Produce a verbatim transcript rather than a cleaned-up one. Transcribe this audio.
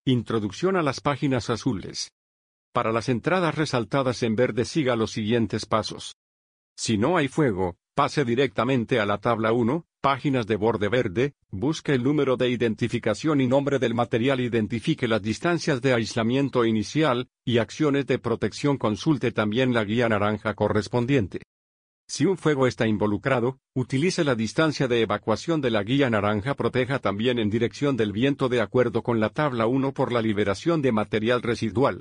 Introducción a las páginas azules. Para las entradas resaltadas en verde siga los siguientes pasos. Si no hay fuego, pase directamente a la tabla uno, páginas de borde verde, busque el número de identificación y nombre del material, identifique las distancias de aislamiento inicial, y acciones de protección, consulte también la guía naranja correspondiente. Si un fuego está involucrado, utilice la distancia de evacuación de la guía naranja, proteja también en dirección del viento de acuerdo con la tabla uno por la liberación de material residual.